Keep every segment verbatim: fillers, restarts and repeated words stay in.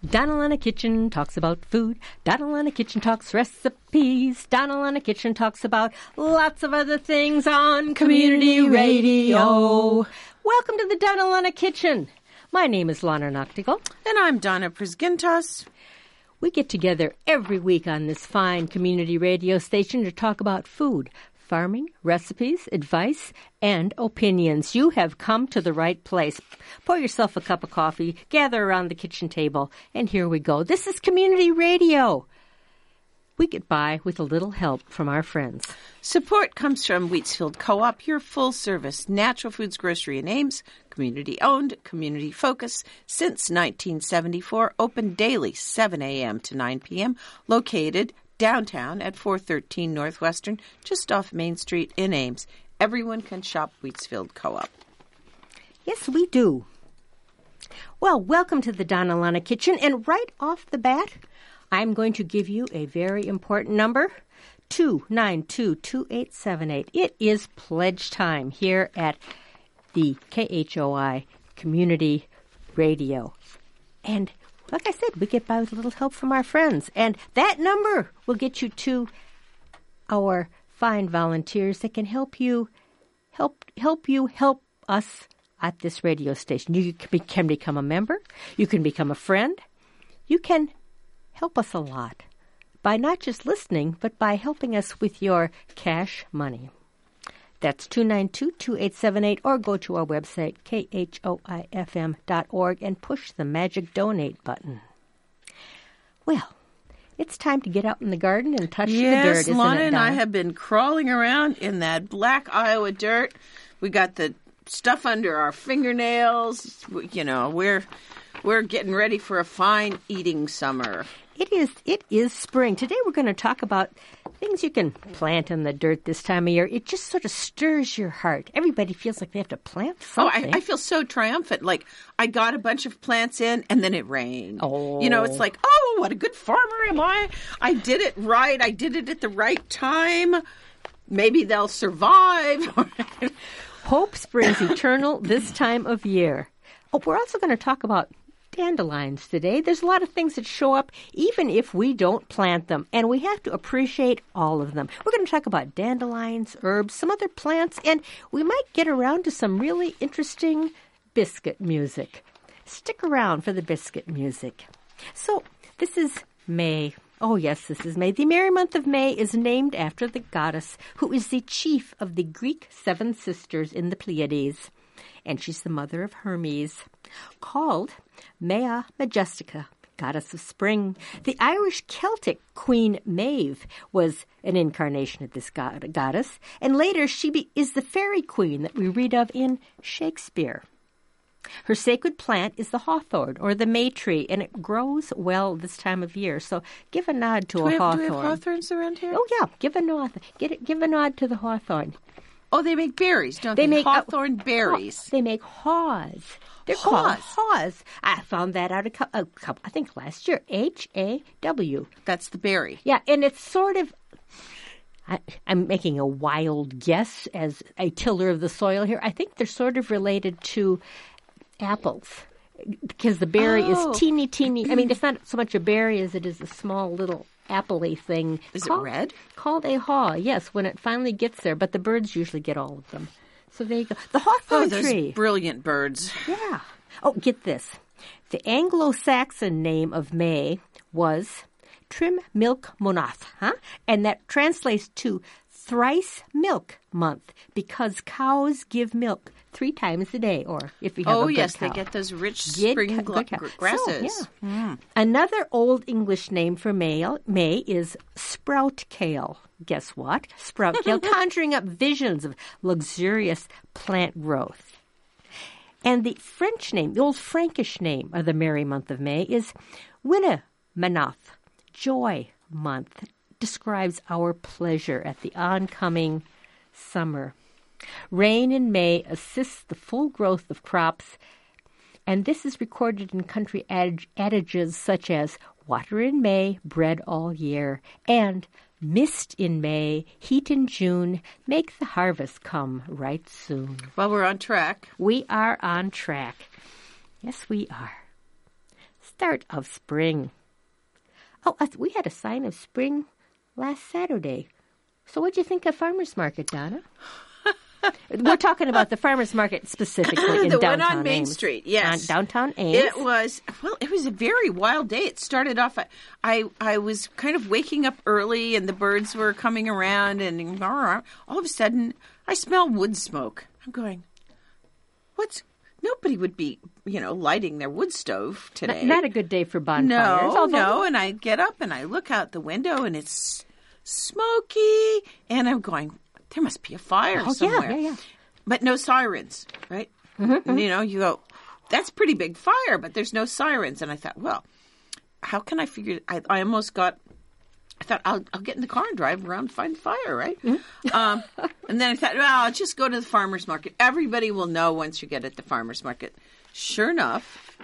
Donna Kitchen talks about food. Donna Kitchen talks recipes. Donna Kitchen talks about lots of other things on community radio. Welcome to the Donna Kitchen. My name is Lana Noctigal. And I'm Donna Prisgintas. We get together every week on this fine community radio station to talk about food, farming, recipes, advice, and opinions. You have come to the right place. Pour yourself a cup of coffee, gather around the kitchen table, and here we go. This is community radio. We get by with a little help from our friends. Support comes from Wheatsfield Co-op, your full-service natural foods grocery in Ames, community-owned, community-focused, since nineteen seventy-four, open daily seven a.m. to nine p.m., located downtown at four thirteen Northwestern, just off Main Street in Ames. Everyone can shop Wheatsfield Co-op. Yes, we do. Well, welcome to the Donna Lana Kitchen, and right off the bat, I'm going to give you a very important number, two nine two, two eight seven eight. It is pledge time here at the K H O I Community Radio. And like I said, we get by with a little help from our friends. And that number will get you to our fine volunteers that can help you help help you help us at this radio station. You can, be, can become a member. You can become a friend. You can help us a lot by not just listening, but by helping us with your cash money. That's two nine two, two eight seven eight, or go to our website, K H O I F M dot org, and push the magic donate button. Well, it's time to get out in the garden and touch yes, the dirt, isn't Lana it, and I Donna? have been crawling around in that black Iowa dirt. We got the stuff under our fingernails. You know, we're we're getting ready for a fine eating summer. It is it is spring. Today we're going to talk about things you can plant in the dirt this time of year. It just sort of stirs your heart. Everybody feels like they have to plant something. Oh, I, I feel so triumphant. Like, I got a bunch of plants in, and then it rained. Oh. You know, it's like, oh, what a good farmer am I. I did it right. I did it at the right time. Maybe they'll survive. Hope springs eternal this time of year. Oh, we're also going to talk about dandelions today. There's a lot of things that show up even if we don't plant them, and we have to appreciate all of them. We're going to talk about dandelions, herbs, some other plants, and we might get around to some really interesting biscuit music. Stick around for the biscuit music. So, this is May. Oh, yes, this is May. The merry month of May is named after the goddess who is the chief of the Greek seven sisters in the Pleiades, and she's the mother of Hermes, called Mea Majestica, goddess of spring. The Irish Celtic Queen Maeve was an incarnation of this god- goddess, and later she be- is the fairy queen that we read of in Shakespeare. Her sacred plant is the hawthorn, or the May tree, and it grows well this time of year. So give a nod to do a we have, hawthorn. Do we have hawthorns around here? Oh, yeah, give a nod. Get it, give a nod to the hawthorn. Oh, they make berries, don't they? They make hawthorn uh, berries. They make haws. They're Haws. called haws. I found that out a couple, a couple, I think last year. H A W. That's the berry. Yeah, and it's sort of, I, I'm making a wild guess as a tiller of the soil here. I think they're sort of related to apples because the berry Oh. is teeny, teeny. I mean, it's not so much a berry as it is a small little apple-y thing. Is called, it red? Called a haw, yes, when it finally gets there. But the birds usually get all of them. So there you go. The hawthorn Oh, those tree. brilliant birds. Yeah. Oh, get this. The Anglo-Saxon name of May was Trim Milk Monath, huh? And that translates to thrice milk month because cows give milk three times a day, or if you have Oh, a good yes, cow. they get those rich Get spring ca- gl- good cow. gr- grasses. So, yeah. Another Old English name for May, May is sprout kale. Guess what? Sprout kale, conjuring up visions of luxurious plant growth. And the French name, the old Frankish name of the merry month of May is Winnemanoth, joy month. Describes our pleasure at the oncoming summer. Rain in May assists the full growth of crops, and this is recorded in country ad- adages such as water in May, bread all year, and mist in May, heat in June, make the harvest come right soon. Well, we're on track. We are on track. Yes, we are. start of spring. Oh, uh, we had a sign of spring last Saturday. So what'd you think of Farmers Market, Donna? We're talking about the farmers market specifically in the downtown one on Main Ames. Street, yes, on downtown Ames. It was well. It was a very wild day. It started off. I I was kind of waking up early, and the birds were coming around, and all of a sudden, I smell wood smoke. I'm going, what's? Nobody would be, you know, lighting their wood stove today. Not, not a good day for bonfires. No, although... no. And I get up and I look out the window, and it's smoky, and I'm going, there must be a fire oh, somewhere. Yeah, yeah, yeah. But no sirens, right? Mm-hmm. And, you know, you go, that's pretty big fire, but there's no sirens. And I thought, well, how can I figure it? I, I almost got, I thought, I'll, I'll get in the car and drive around and find fire, right? Mm-hmm. um, and then I thought, well, I'll just go to the farmer's market. Everybody will know once you get at the farmer's market. Sure enough,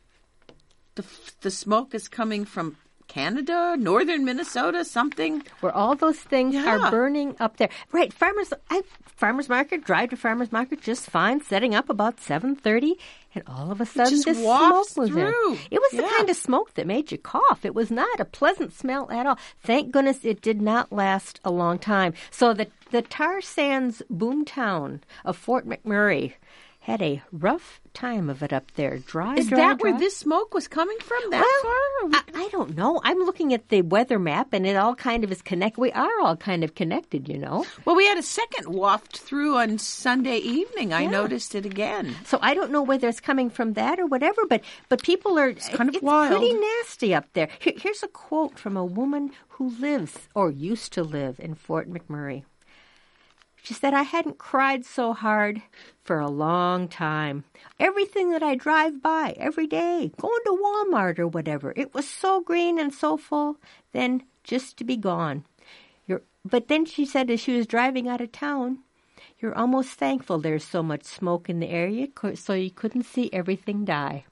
the the smoke is coming from Canada, northern Minnesota, something. Where all those things Yeah. are burning up there. Right, farmers I farmers market, drive to farmers market just fine, setting up about seven thirty, and all of a sudden just this smoke wafts was through. in. It was the Yeah. kind of smoke that made you cough. It was not a pleasant smell at all. Thank goodness it did not last a long time. So the the tar sands boomtown of Fort McMurray had a rough time of it up there. Dry, Is dry, that dry. where this smoke was coming from that Well, far? I, I don't know. I'm looking at the weather map, and it all kind of is connected. We are all kind of connected, you know. Well, we had a second waft through on Sunday evening. I Yeah. noticed it again. So I don't know whether it's coming from that or whatever, but but people are it's kind of it's wild. pretty nasty up there. Here, here's a quote from a woman who lives or used to live in Fort McMurray. She said, I hadn't cried so hard for a long time. Everything that I drive by every day, going to Walmart or whatever, it was so green and so full, then just to be gone. You're, but then she said as she was driving out of town, you're almost thankful there's so much smoke in the area so you couldn't see everything die.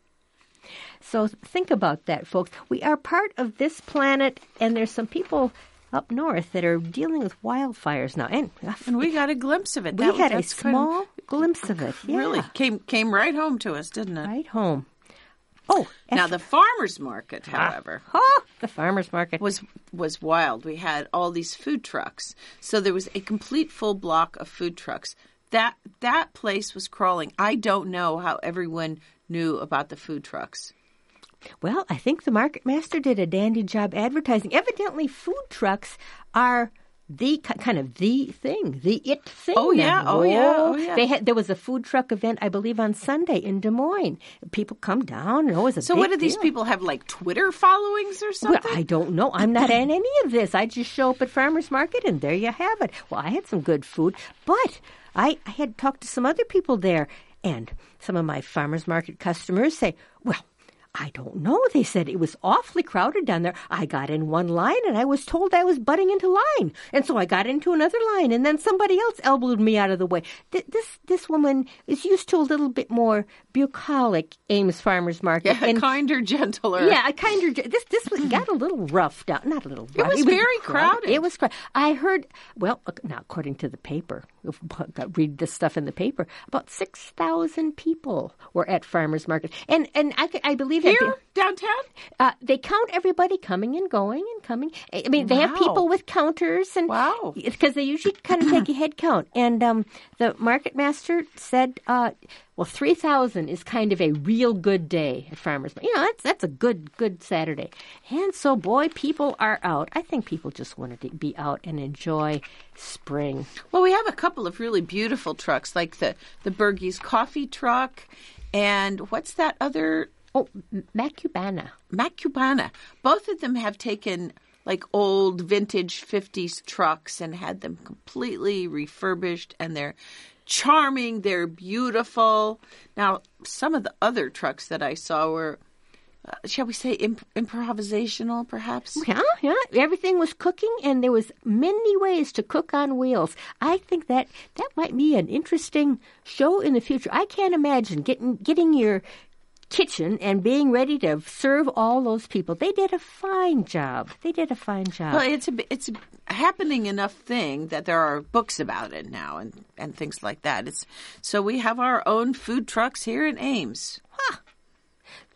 So think about that, folks. We are part of this planet, and there's some people up north that are dealing with wildfires now. And, And we got a glimpse of it. we That- had a that's kind of- small glimpse of it. Yeah. Really came came right home to us, didn't it? Right home. Oh, Now and- the farmers market, however, oh, the farmer's market. was was wild. We had all these food trucks, so there was a complete full block of food trucks. That that place was crawling. I don't know how everyone knew about the food trucks. Well, I think the market master did a dandy job advertising. Evidently, food trucks are the ki- kind of the thing, the it thing. Oh, yeah. now. Oh, yeah. Oh, yeah. They had there was a food truck event, I believe, on Sunday in Des Moines. People come down, and it was a So big what do these deal. people have, like Twitter followings or Well, something? I don't know. I'm not in any of this. I just show up at farmers market, and there you have it. Well, I had some good food, but I, I had talked to some other people there, and some of my farmers market customers say, well, I don't know. They said it was awfully crowded down there. I got in one line, and I was told I was butting into line. And so I got into another line, and then somebody else elbowed me out of the way. Th- This this woman is used to a little bit more bucolic Ames Farmers Market. yeah, and kinder, gentler. yeah, I kind of this this was, got a little rough down, not a little rough. was very crowded. It was crowded. I heard, well, now according to the paper, if I read this stuff in the paper, about six thousand people were at farmers market, and and I, I believe that Here, downtown? they, uh, they count everybody coming and going and coming. I mean, they have Wow. people with counters and Wow. because they usually kind of take a head count. And um, the market master said, uh, well, three thousand is kind of a real good day at farmers market. You know, that's that's a good good Saturday. And so, boy, people are out. I think people just wanted to be out and enjoy spring. Well, we have a couple of really beautiful trucks, like the, the Bergie's coffee truck, and what's that other? Oh, M- Macubana. Macubana. Both of them have taken like old vintage fifties trucks and had them completely refurbished, and they're charming. They're beautiful. Now, some of the other trucks that I saw were, uh, shall we say, imp- improvisational, perhaps? Yeah, yeah. Everything was cooking, and there was many ways to cook on wheels. I think that that might be an interesting show in the future. I can't imagine getting getting your kitchen and being ready to serve all those people. They did a fine job. They did a fine job. Well, it's a it's a happening enough thing that there are books about it now and, and things like that. It's so we have our own food trucks here in Ames.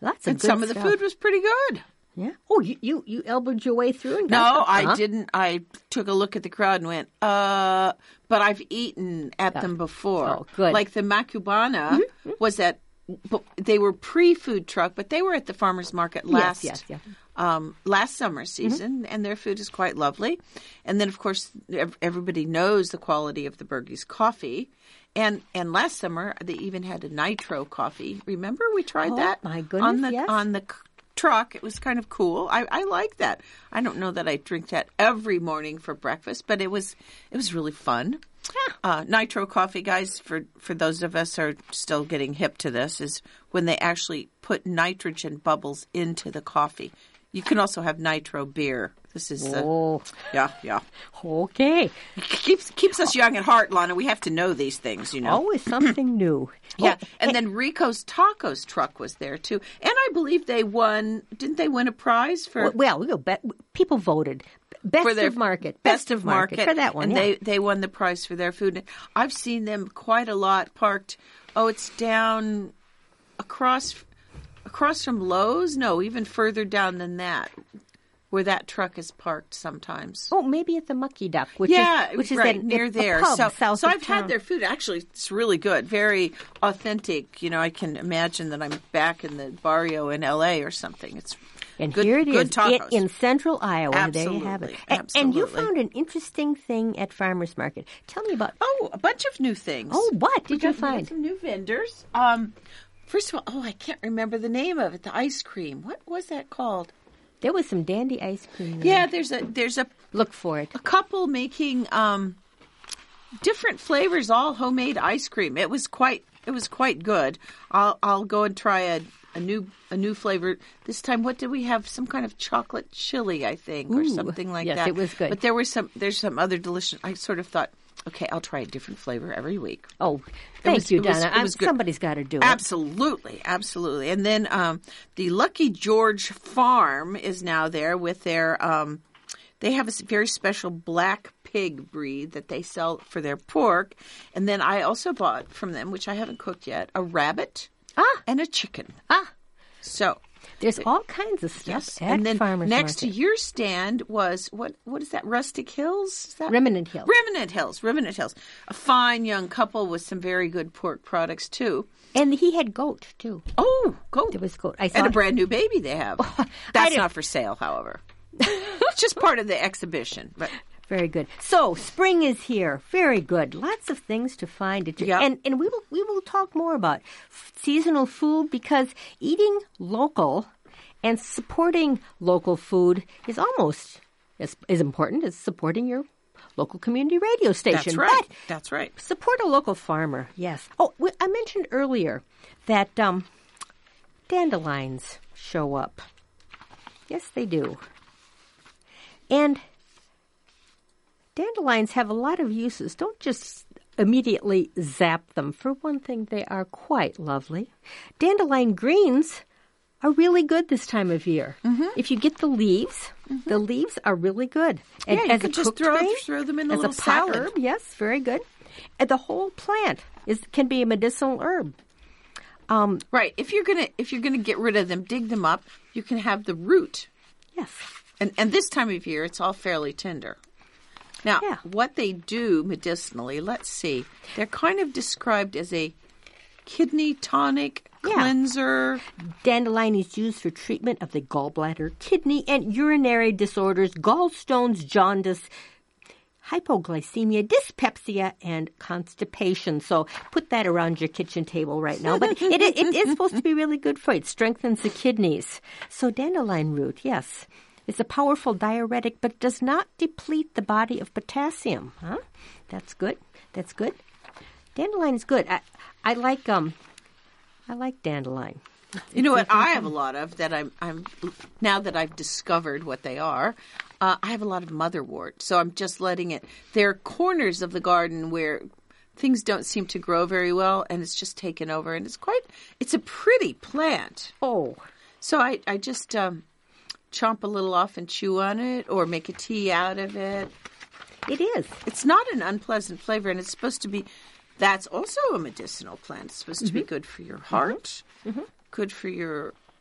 Lots of and good some of the stuff. food was pretty good. Yeah. Oh, you, you, you elbowed your way through and No, got some? I Uh-huh. didn't. I took a look at the crowd and went, uh, but I've eaten at them before. Oh, good. Like the Macubana was at, but they were pre-food truck, but they were at the farmer's market last, yes, yes. um, last summer season, and their food is quite lovely. And then, of course, ev- everybody knows the quality of the Bergey's coffee. And and last summer, they even had a nitro coffee. Remember, we tried Oh, that my goodness, on the yes. on the c- truck. It was kind of cool. I, I like that. I don't know that I drink that every morning for breakfast, but it was it was really fun. Yeah. Uh, nitro coffee, guys, for, for those of us who are still getting hip to this, is when they actually put nitrogen bubbles into the coffee. You can also have nitro beer. This is the Oh, yeah yeah okay. keeps keeps us young at heart, Lana. We have to know these things, you know. Always something new. Yeah, Oh, and then Rico's Tacos truck was there too, and I believe they won. Didn't they win a prize for well, we go. Be, people voted best for their of market, best of market for that one. and yeah. they they won the prize for their food. I've seen them quite a lot parked. Oh, it's down across across from Lowe's. No, even further down than that, where that truck is parked sometimes. Oh, maybe at the Mucky Duck, which yeah, is which is right at, near a there. pub so, south so of I've town. had their food. Actually, it's really good, very authentic. You know, I can imagine that I'm back in the barrio in L A or something. It's And good, here it is good tacos. in, in central Iowa. Absolutely, There you have it. A- And you absolutely. found an interesting thing at Farmers Market. Tell me about. Oh, a bunch of new things. Oh, what We did you got- we got find? some new vendors. Um, first of all, oh, I can't remember the name of it. The ice cream. What was that called? There was some dandy ice cream there. Yeah, there's a there's a Look for it. a couple making um, different flavors, all homemade ice cream. It was quite it was quite good. I'll I'll go and try a, a new a new flavor this time. What did we have? Some kind of chocolate chili, I think, or Ooh, something like yes, that. it was good. But there were some there's some other delicious. I sort of thought, okay, I'll try a different flavor every week. Oh, thank was- you, it was- Donna. it was I'm- good. Somebody's got to do it. Absolutely, absolutely. And then um, the Lucky George Farm is now there with their. Um, they have a s- very special black pig breed that they sell for their pork. And then I also bought from them, which I haven't cooked yet, a rabbit Ah. and a chicken. Ah, So there's all kinds of stuff yes, at and then Farmers next Market. to your stand was what? What is that? Rustic Hills? Is that Remnant Hills. Remnant Hills. Remnant Hills. A fine young couple with some very good pork products too. And he had goat, too. Oh, goat. There was goat. I saw And a brand new baby they have. I That's didn't- not for sale, however. It's just part of the exhibition. But Very good. So spring is here. Very good. Lots of things to find. At your, Yep. And and we will we will talk more about f- seasonal food because eating local and supporting local food is almost as, as important as supporting your local community radio station. that's right. But That's right. support a local farmer. Yes. Oh, we, I mentioned earlier that um, dandelions show up. Yes, they do. And dandelions have a lot of uses. Don't just immediately zap them. For one thing, they are quite lovely. Dandelion greens are really good this time of year. Mm-hmm. If you get the leaves, mm-hmm. the leaves are really good. Yeah, you as could a just cooked throw- grain, throw them in a as little a pot salad. herb. Yes, very good. And the whole plant is can be a medicinal herb. Um, Right. If you're gonna if you're gonna get rid of them, dig them up. You can have the root. yes. And and this time of year, it's all fairly tender. Now, Yeah. what they do medicinally, let's see. They're kind of described as a kidney tonic, Yeah. cleanser. Dandelion is used for treatment of the gallbladder, kidney, and urinary disorders, gallstones, jaundice, hypoglycemia, dyspepsia, and constipation. So put that around your kitchen table right now. But it, it, it is supposed to be really good for you. It strengthens the kidneys. So dandelion root, yes. It's a powerful diuretic, but does not deplete the body of potassium. Huh? That's good. That's good. Dandelion is good. I, I like um, I like dandelion. You know what I have a lot of that I'm I'm now that I've discovered what they are. Uh, I have a lot of motherwort, so I'm just letting it. There are corners of the garden where things don't seem to grow very well, and it's just taken over, and it's quite. It's a pretty plant. Oh, So I I just um, chomp a little off and chew on it, or make a tea out of it. it is. It's not an unpleasant flavor, and it's supposed to be. That's also a medicinal plant. It's supposed to be good for your heart, Mm-hmm. good for your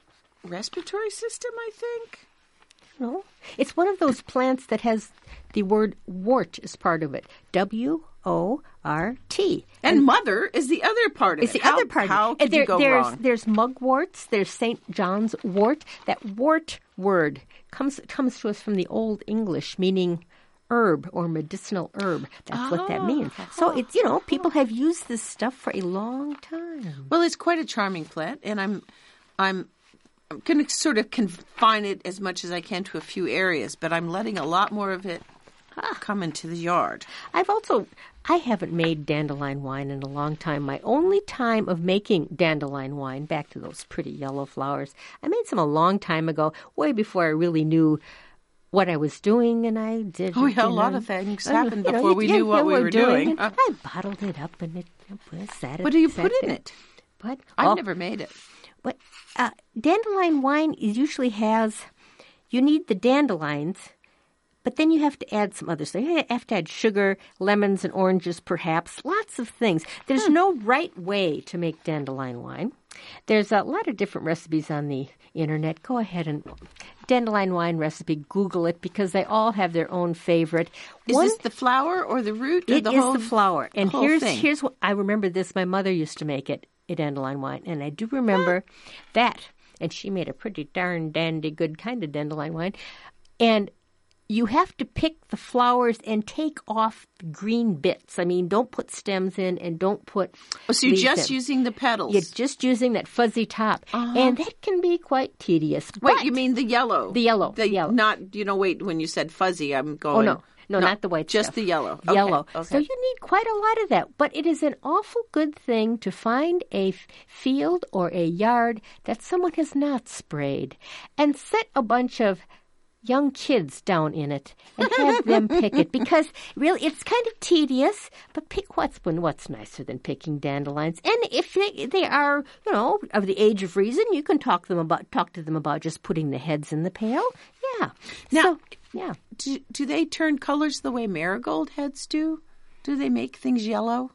respiratory system, I think. No, it's one of those plants that has the word wort as part of it. W O R T. And, and mother is the other part of it's it. It's the how, other part. How could there, you go there's, wrong? There's mugworts. There's Saint John's wort. That wort word comes comes to us from the Old English, meaning herb or medicinal herb. That's oh, what that means. So it's, you know, people have used this stuff for a long time. Well, it's quite a charming plant, and I'm I'm I'm going to sort of confine it as much as I can to a few areas, but I'm letting a lot more of it ah. come into the yard. I've also, I haven't made dandelion wine in a long time. My only time of making dandelion wine, back to those pretty yellow flowers, I made some a long time ago, way before I really knew what I was doing, and I did. Oh, yeah, a lot of things happened before know, we yeah, knew what we were doing. doing. Uh, I bottled it up, and it, it sat What do you sat put in there. it? What? I've oh, never made it. But uh, dandelion wine usually has, you need the dandelions, but then you have to add some other stuff. You have to add sugar, lemons, and oranges, perhaps. Lots of things. There's hmm. no right way to make dandelion wine. There's a lot of different recipes on the internet. Go ahead and dandelion wine recipe, Google it, because they all have their own favorite. Is One, this the flower or the root? Or it the is whole, the flower. And whole here's thing? here's what I remember. This my mother used to make it. A dandelion wine, and I do remember that, and she made a pretty darn dandy good kind of dandelion wine, and you have to pick the flowers and take off the green bits. I mean, don't put stems in, and don't put oh, so you're just in. using the petals. You're just using that fuzzy top, uh-huh. and that can be quite tedious. Wait, but you mean the yellow? The yellow, the yellow. Not, you know, wait, when you said fuzzy, I'm going... Oh, no. No, no, not the white just stuff. the yellow. Okay. Yellow. Okay. So you need quite a lot of that. But it is an awful good thing to find a f- field or a yard that someone has not sprayed and set a bunch of young kids down in it and have them pick it. Because really, it's kind of tedious, but pick what's what's nicer than picking dandelions. And if they, they are, you know, of the age of reason, you can talk them about talk to them about just putting the heads in the pail. Yeah. Now, so, yeah. Do, do they turn colors the way marigold heads do? Do they make things yellow?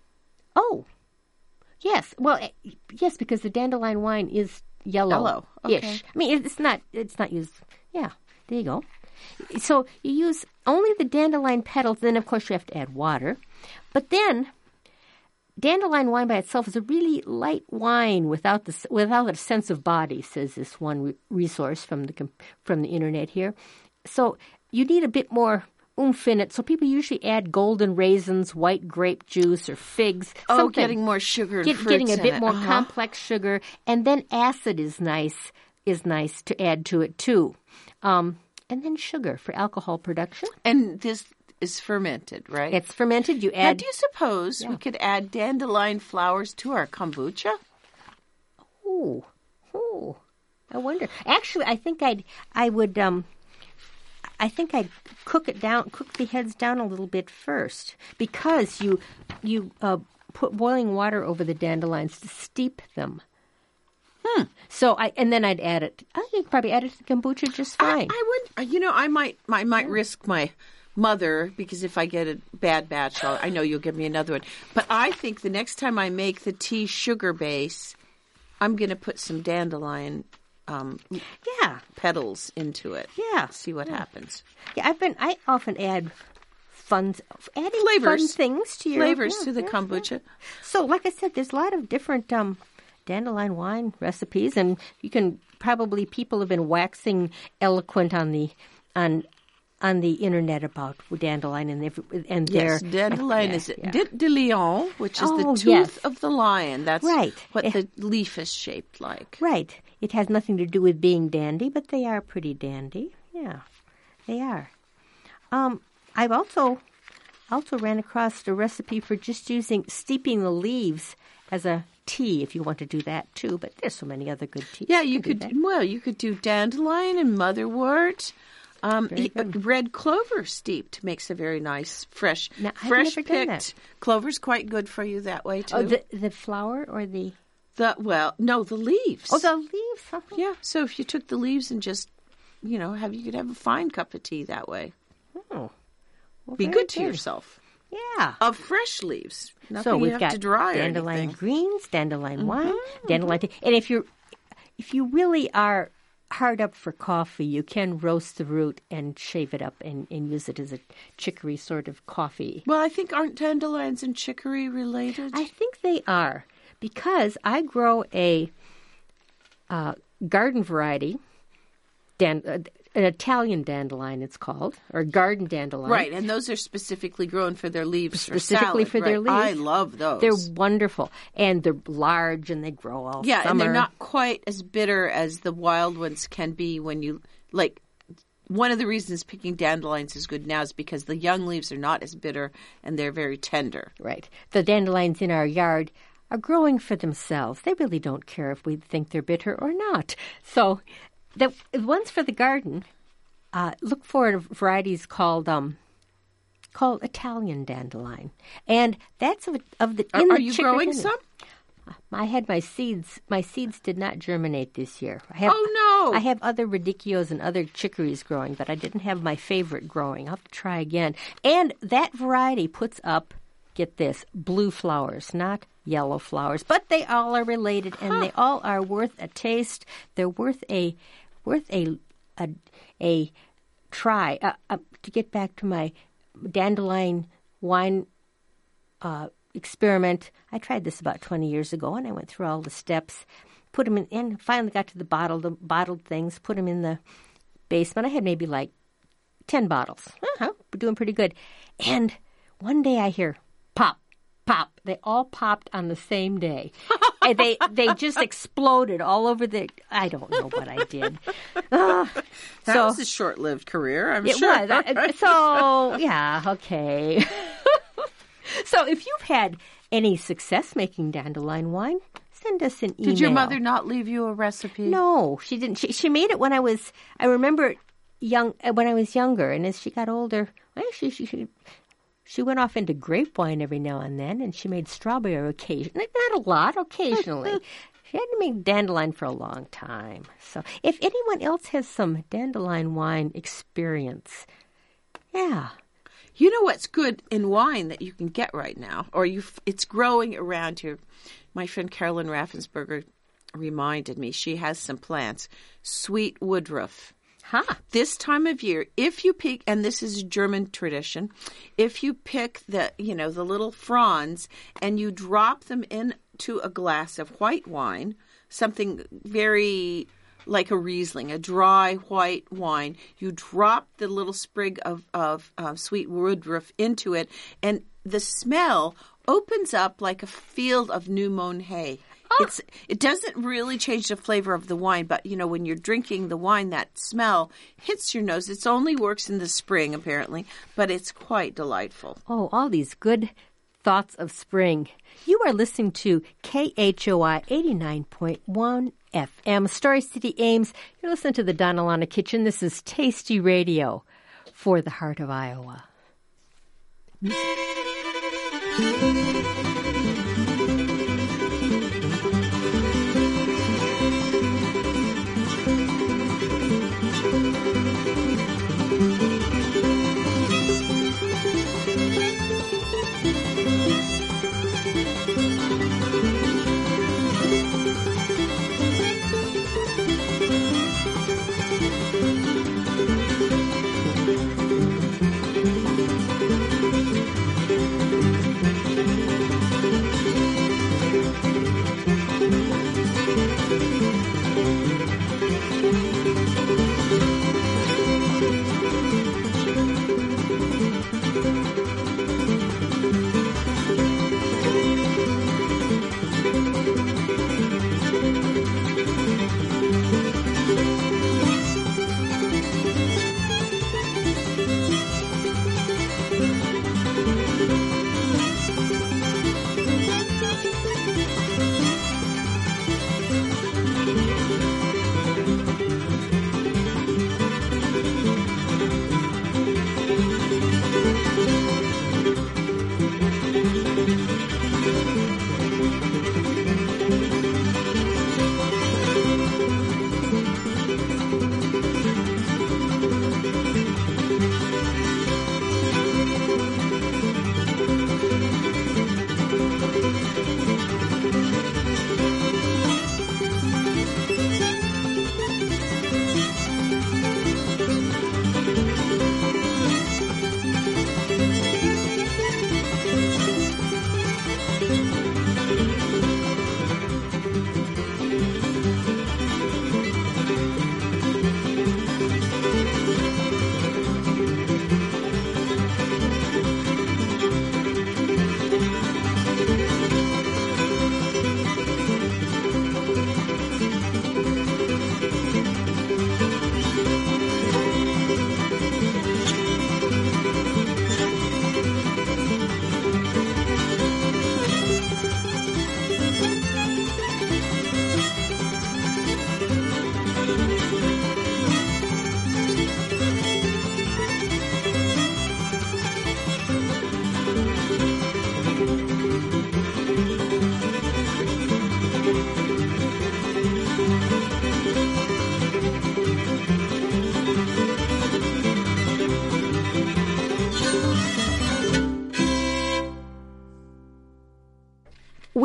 Oh, yes. Well, yes, because the dandelion wine is yellow. Yellow. Okay. Ish. I mean, it's not. It's not used. Yeah. There you go. So you use only the dandelion petals. Then, of course, you have to add water. But then, dandelion wine by itself is a really light wine without the without a sense of body, says this one re- resource from the from the internet here. So you need a bit more oomph in it. So people usually add golden raisins, white grape juice, or figs. Oh, something. getting more sugar and Get, fruits Getting a bit in more uh-huh. complex sugar. And then acid is nice, is nice to add to it, too. Um, and then sugar for alcohol production. And this is fermented, right? It's fermented. You add... Now, do you suppose yeah. we could add dandelion flowers to our kombucha? Oh, oh, I wonder. Actually, I think I'd, I would... Um, I think I'd cook it down, cook the heads down a little bit first, because you you uh, put boiling water over the dandelions to steep them. Hmm. So I and then I'd add it. I think probably add it to the kombucha just fine. I, I would. You know, I might. I might yeah. risk my mother, because if I get a bad batch, I'll, I know you'll give me another one. But I think the next time I make the tea sugar base, I'm going to put some dandelion. Um, yeah, petals into it. Yeah, see what yeah. happens. Yeah, I've been. I often add fun, adding flavors, fun things to your flavors yeah, to the yeah, kombucha. Yeah. So, like I said, there's a lot of different um, dandelion wine recipes, and you can probably people have been waxing eloquent on the on on the internet about dandelion and their, and yes, their dandelion yeah, is yeah. dip de lion, which is oh, the tooth yes. of the lion. That's right. what it, the leaf is shaped like. Right. It has nothing to do with being dandy, but they are pretty dandy. Yeah, they are. Um, I've also also ran across a recipe for just using steeping the leaves as a tea, if you want to do that too. But there's so many other good teas. Yeah, you, you could. Well, you could do dandelion and motherwort. Um, red clover steeped makes a very nice, fresh, now, fresh picked. Clover's quite good for you that way too. Oh, the the flower or the. The well, no, the leaves. Oh, the leaves. Huh? Yeah. So if you took the leaves and just, you know, have you could have a fine cup of tea that way. Oh, well, be good, good to yourself. Yeah. Of fresh leaves. Nothing so we've you have got to dry dandelion or greens, dandelion mm-hmm, wine, mm-hmm. dandelion tea, and if you're if you really are hard up for coffee, you can roast the root and shave it up and, and use it as a chicory sort of coffee. Well, I think aren't dandelions and chicory related? I think they are, because I grow a uh, garden variety, dan- uh, an Italian dandelion it's called, or garden dandelion. Right, and those are specifically grown for their leaves Specifically for salad. for their right. leaves. I love those. They're wonderful, and they're large, and they grow all yeah, summer. and they're not quite as bitter as the wild ones can be when you, like, one of the reasons picking dandelions is good now is because the young leaves are not as bitter, and they're very tender. Right. The dandelions in our yard are growing for themselves. They really don't care if we think they're bitter or not. So the ones for the garden, uh, look for varieties called um, called Italian dandelion, and that's of, of the. Are, in are the you chicory growing family. some? I had my seeds. My seeds did not germinate this year. I have, Oh no! I have other radicchios and other chicories growing, but I didn't have my favorite growing. I'll have to try again. And that variety puts up, get this, blue flowers, not yellow flowers, but they all are related, and huh. they all are worth a taste. They're worth a worth a a, a try. Uh, uh, to get back to my dandelion wine uh, experiment, I tried this about twenty years ago, and I went through all the steps, put them in, and finally got to the bottle, the bottled things, put them in the basement. I had maybe like ten bottles. Uh-huh, we're doing pretty good. And one day I hear pop, pop. They all popped on the same day. And they they just exploded all over the. I don't know what I did. Uh, that so, was a short-lived career, I'm it sure. Was. I, so yeah, okay. So if you've had any success making dandelion wine, send us an email. Did your mother not leave you a recipe? No, she didn't. She, she made it when I was. I remember young when I was younger, and as she got older, well, she she. she She went off into grape wine every now and then, and she made strawberry occasionally. Not a lot, occasionally. She had to make dandelion for a long time. So if anyone else has some dandelion wine experience, yeah. You know what's good in wine that you can get right now, or you it's growing around here. My friend Carolyn Raffensperger reminded me she has some plants. Sweet woodruff. Huh. This time of year, if you pick, and this is a German tradition, if you pick the, you know, the little fronds and you drop them into a glass of white wine, something very like a Riesling, a dry white wine, you drop the little sprig of, of uh, sweet woodruff into it, and the smell opens up like a field of new mown hay. It's it doesn't really change the flavor of the wine, but, you know, when you're drinking the wine, that smell hits your nose. It only works in the spring, apparently, but it's quite delightful. Oh, all these good thoughts of spring. You are listening to K H O I eighty-nine point one F M, Story City, Ames. You're listening to the Donna Lana Kitchen. This is Tasty Radio for the heart of Iowa.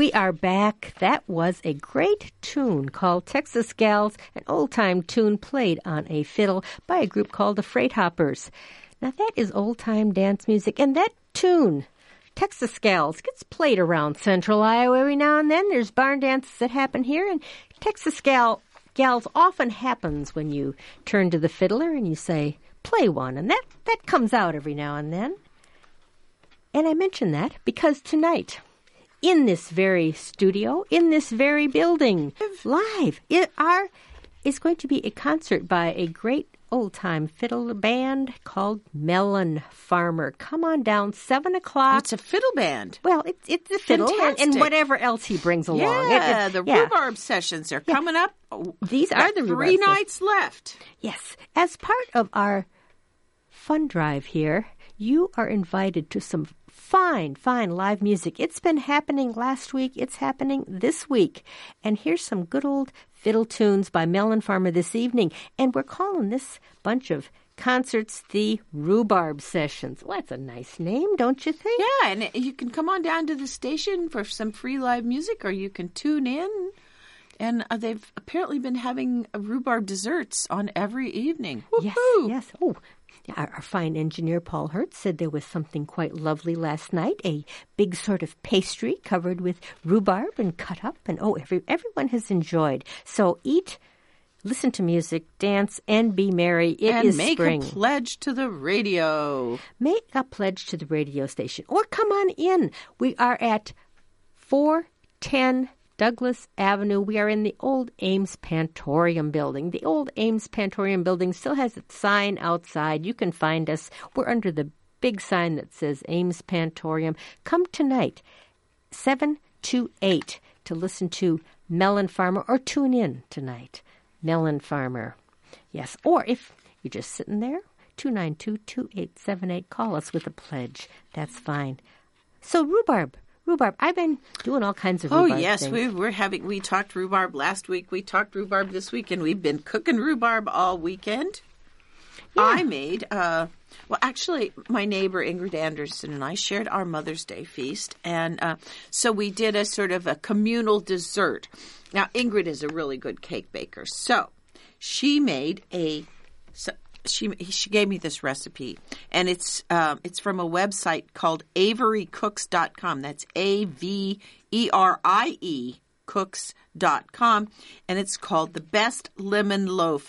We are back. That was a great tune called Texas Gals, an old-time tune played on a fiddle by a group called the Freight Hoppers. Now, that is old-time dance music, and that tune, Texas Gals, gets played around Central Iowa every now and then. There's barn dances that happen here, and Texas Gal, Gals often happens when you turn to the fiddler and you say, play one, and that, that comes out every now and then. And I mention that because tonight, in this very studio, in this very building, live, it are, is going to be a concert by a great old-time fiddle band called Melon Farmer. Come on down, seven o'clock. It's a fiddle band. Well, it's it's a fiddle and, and whatever else he brings along. Yeah, it, it, the yeah. rhubarb sessions are Yeah. coming up. These are the rhubarb three sessions. nights left. Yes. As part of our fun drive here, you are invited to some fine, fine live music. It's been happening last week. It's happening this week. And here's some good old fiddle tunes by Melon Farmer this evening. And we're calling this bunch of concerts the Rhubarb Sessions. Well, that's a nice name, don't you think? Yeah, and you can come on down to the station for some free live music, or you can tune in. And uh, they've apparently been having uh, rhubarb desserts on every evening. Yes, Woo-hoo! yes. Oh, our, our fine engineer, Paul Hertz, said there was something quite lovely last night, a big sort of pastry covered with rhubarb and cut up. And, oh, every, everyone has enjoyed. So eat, listen to music, dance, and be merry. It and is make spring. a pledge to the radio. Make a pledge to the radio station. Or come on in. We are at four ten Douglas Avenue. We are in the old Ames Pantorium building. The old Ames Pantorium building still has its sign outside. You can find us. We're under the big sign that says Ames Pantorium. Come tonight, seven to eight, to listen to Melon Farmer, or tune in tonight. Melon Farmer. Yes, or if you're just sitting there, two nine two, two eight seven eight, call us with a pledge. That's fine. So rhubarb. Rhubarb. I've been doing all kinds of rhubarb Oh, yes. things. We, we're having, we talked rhubarb last week. We talked rhubarb this week, and we've been cooking rhubarb all weekend. Yeah. I made, uh, well, actually, my neighbor Ingrid Anderson and I shared our Mother's Day feast. And uh, so we did a sort of a communal dessert. Now, Ingrid is a really good cake baker. So she made a... So, She she gave me this recipe, and it's um, it's from a website called avery cooks dot com. That's A V E R I E cooks dot com, and it's called the Best Lemon Loaf.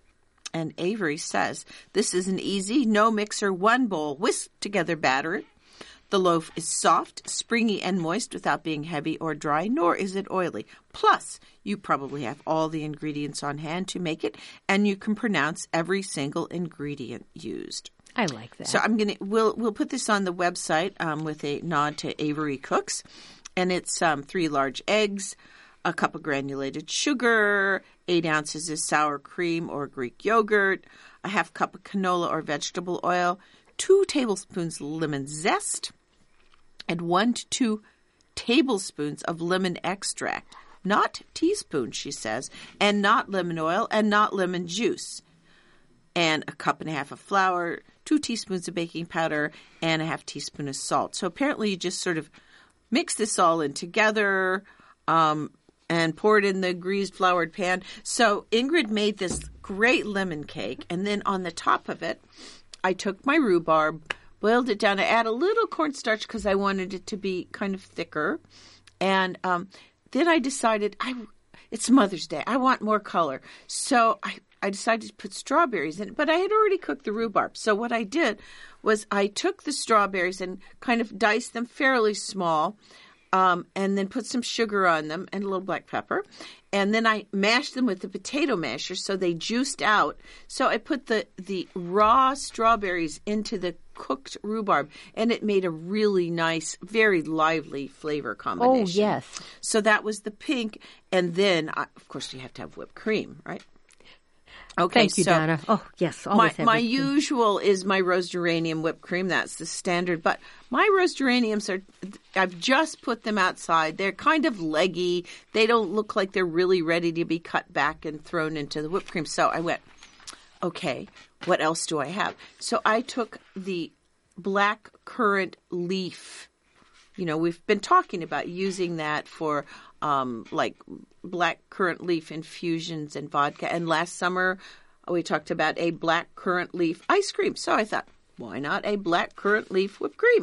And Avery says, this is an easy, no mixer, one bowl, whisk together batter. The loaf is soft, springy, and moist without being heavy or dry, nor is it oily. Plus, you probably have all the ingredients on hand to make it, and you can pronounce every single ingredient used. I like that. So I'm gonna we'll we'll put this on the website um, with a nod to Avery Cooks, and it's um, three large eggs, a cup of granulated sugar, eight ounces of sour cream or Greek yogurt, a half cup of canola or vegetable oil, two tablespoons lemon zest, and one to two tablespoons of lemon extract. Not teaspoons, she says, and not lemon oil, and not lemon juice. And a cup and a half of flour, two teaspoons of baking powder, and a half teaspoon of salt. So apparently you just sort of mix this all in together um, and pour it in the greased floured pan. So Ingrid made this great lemon cake, and then on the top of it, I took my rhubarb, boiled it down. I add a little cornstarch because I wanted it to be kind of thicker. And um, then I decided, I, it's Mother's Day. I want more color. So I, I decided to put strawberries in it. But I had already cooked the rhubarb. So what I did was I took the strawberries and kind of diced them fairly small. Um, and then put some sugar on them and a little black pepper. And then I mashed them with the potato masher so they juiced out. So I put the, the raw strawberries into the cooked rhubarb, and it made a really nice, very lively flavor combination. Oh, yes. So that was the pink. And then, I, of course, you have to have whipped cream, right? Okay, Thank you, so Donna. Oh, yes. my Always have my whipped cream. usual is my roast geranium whipped cream. That's the standard. But my roast geraniums are, I've just put them outside. They're kind of leggy. They don't look like they're really ready to be cut back and thrown into the whipped cream. So I went, okay, what else do I have? So I took the black currant leaf you know, we've been talking about using that for um, like black currant leaf infusions and vodka. And last summer we talked about a black currant leaf ice cream. So I thought, why not a black currant leaf whipped cream?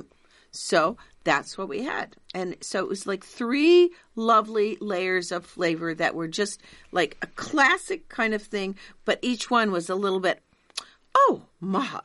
So that's what we had. And so it was like three lovely layers of flavor that were just like a classic kind of thing, but each one was a little bit, oh my,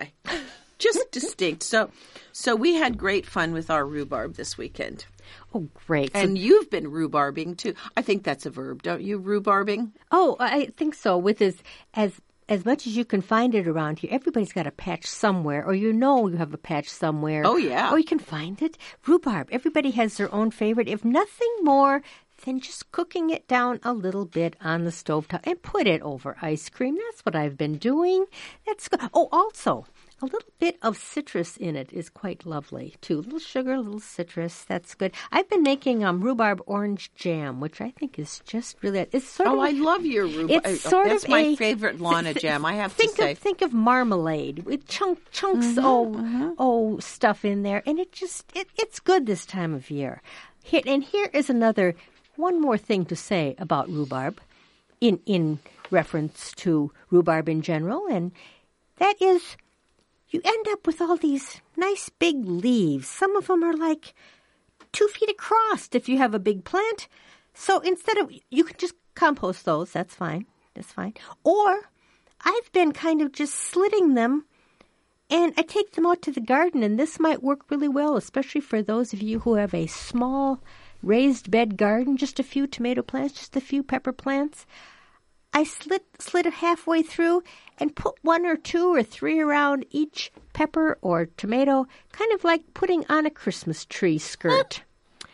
just distinct. So so we had great fun with our rhubarb this weekend. Oh, great. And so, you've been rhubarbing too. I think that's a verb, don't you? Rhubarbing? Oh, I think so. With as as As much as you can find it around here, everybody's got a patch somewhere, or you know you have a patch somewhere. Oh, yeah. Or you can find it. Rhubarb. Everybody has their own favorite. If nothing more than just cooking it down a little bit on the stovetop and put it over ice cream. That's what I've been doing. That's good. Oh, also, a little bit of citrus in it is quite lovely, too. A little sugar, a little citrus. That's good. I've been making um, rhubarb orange jam, which I think is just really... It's sort oh, of, I love your rhubarb. It's sort That's of my a, favorite Lana jam, I have think to say. Of, think of marmalade with chunk, chunks Mm-hmm, oh, mm-hmm. oh stuff in there. And it just, it, it's good this time of year. Here, and here is another, one more thing to say about rhubarb in, in reference to rhubarb in general. And that is... you end up with all these nice big leaves. Some of them are like two feet across if you have a big plant. So instead of, you can just compost those. That's fine. That's fine. Or I've been kind of just slitting them and I take them out to the garden, and this might work really well, especially for those of you who have a small raised bed garden, just a few tomato plants, just a few pepper plants. I slit slit it halfway through and put one or two or three around each pepper or tomato, kind of like putting on a Christmas tree skirt.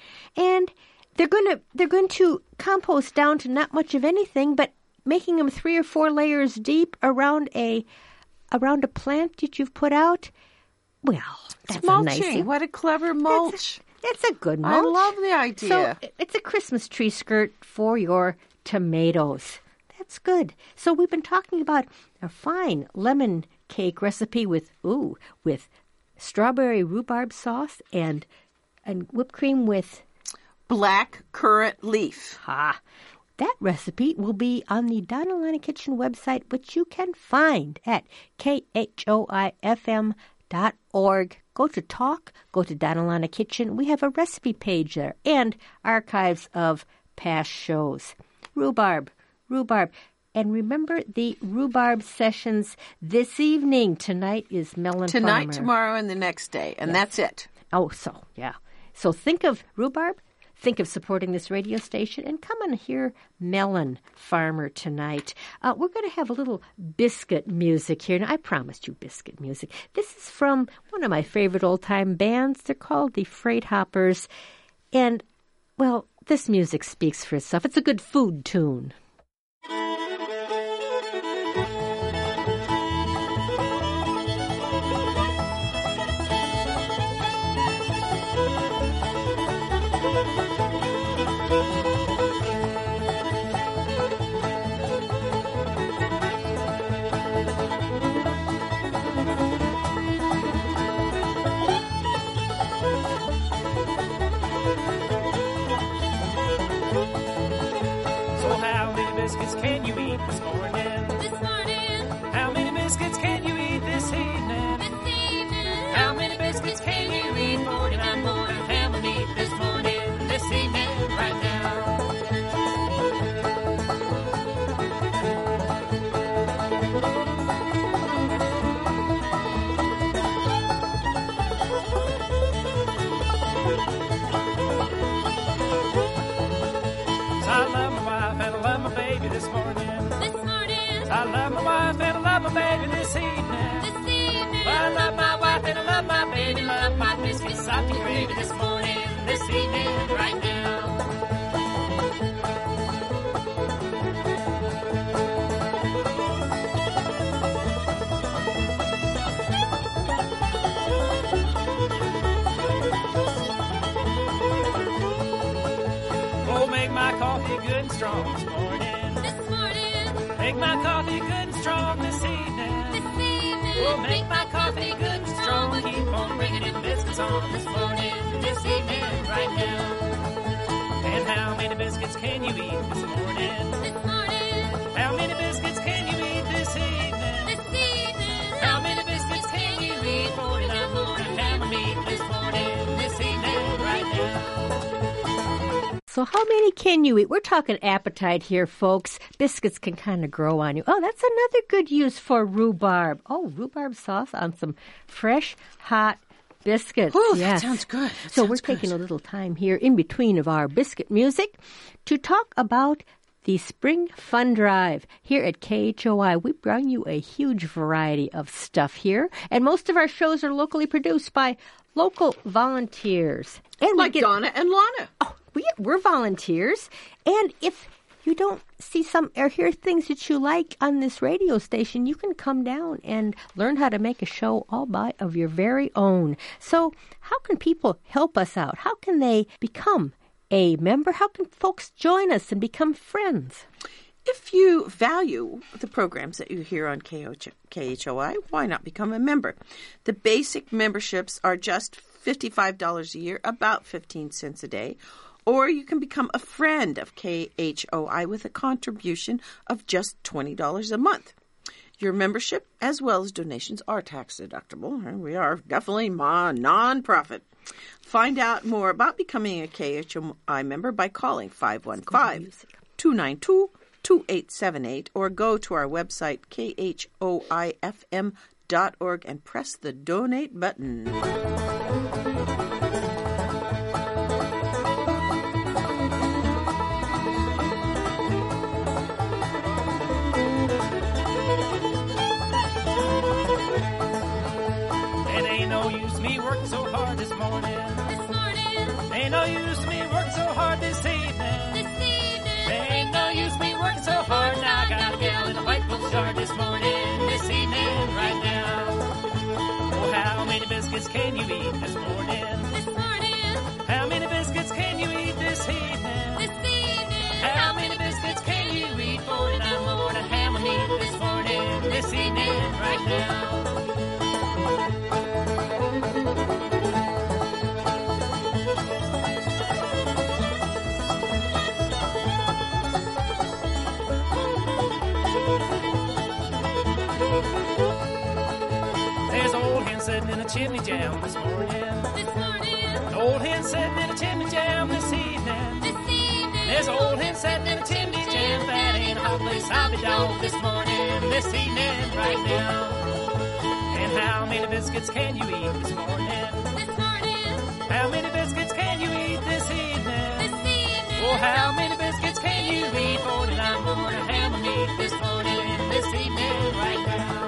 And they're going to they're going to compost down to not much of anything, but making them three or four layers deep around a around a plant that you've put out. Well, that's it's mulching. a nice. What a clever mulch. That's a, it's a good mulch. I love the idea. So it's a Christmas tree skirt for your tomatoes. That's good. So we've been talking about a fine lemon cake recipe with ooh with strawberry rhubarb sauce and and whipped cream with black currant leaf. Ha. That recipe will be on the Donna Lana Kitchen website, which you can find at K H O I F M dot org. Go to Talk, go to Donna Lana Kitchen. We have a recipe page there and archives of past shows. Rhubarb, rhubarb. And remember the rhubarb sessions this evening. Tonight is Melon Tonight, Farmer. tomorrow, and the next day. And Yes. that's it. Oh, so, yeah. So think of rhubarb. Think of supporting this radio station and come and hear Melon Farmer tonight. Uh, we're going to have a little biscuit music here. Now, I promised you biscuit music. This is from one of my favorite old-time bands. They're called the Freight Hoppers. And, well, this music speaks for itself. It's a good food tune. Biscuits can you eat this morning? This morning. How many biscuits can you eat this evening? This evening. How many biscuits can you eat? forty-nine more than ham and eat this morning, this evening, right now. So I love my wife and I love my baby this morning. This morning. I love my wife and I love my baby this evening. This evening. Well, I love my wife and I love my baby, love my biscuits, soft and gravy this morning, this evening, right now. Oh, make my coffee good and strong this morning. This morning. Make my coffee good and strong this evening. This evening. Oh, make my coffee good and strong. Keep on bringing in biscuits on this morning, this evening, right now. And how many biscuits can you eat this morning? This morning, How many biscuits can you eat this evening? this evening, How many biscuits can you eat? forty-nine more to ham and meat this morning, this evening, right now. So how many can you eat? We're talking appetite here, folks. Biscuits can kind of grow on you. Oh, that's another good use for rhubarb. Oh, rhubarb sauce on some fresh, hot biscuits. Oh, that Yes. sounds good. That So sounds we're good. taking a little time here in between of our biscuit music to talk about the Spring Fun Drive. Here at K H O I, we bring you a huge variety of stuff here, and most of our shows are locally produced by local volunteers. And we Like get, Donna and Lana. Oh, we, we're volunteers, and if you don't see some or hear things that you like on this radio station, you can come down and learn how to make a show all by of your very own. So how can people help us out? How can they become a member? How can folks join us and become friends? If you value the programs that you hear on K H O I, why not become a member? The basic memberships are just fifty-five dollars a year, about fifteen cents a day. Or you can become a friend of K H O I with a contribution of just twenty dollars a month. Your membership, as well as donations, are tax deductible. We are definitely a non-profit. Find out more about becoming a K H O I member by calling five one five, two nine two, two eight seven eight or go to our website, K H O I F M dot org, and press the donate button. It ain't no use me working so hard this morning. this morning, Ain't no use me working so hard this evening. this evening, Ain't no use me working so hard. Now I got a gal in a white book jar this morning, this evening, right now. Oh, how many biscuits can you eat this morning? this morning, How many biscuits can you eat this evening? this evening, How many biscuits can you eat? forty-nine more to ham and meat this morning, this evening, right now. There's an old hen sitting in a chimney jam this morning. this morning, An old hen sitting in a chimney jam this evening. this evening, There's an old hen sitting in a chimney jam. That ain't a hot place I'll be dog this morning, this evening, right now. And how many biscuits can you eat this morning? this morning, How many biscuits can you eat this evening? this evening, Oh, how many biscuits can you eat? forty-nine more to ham and meat this morning, this evening, right now.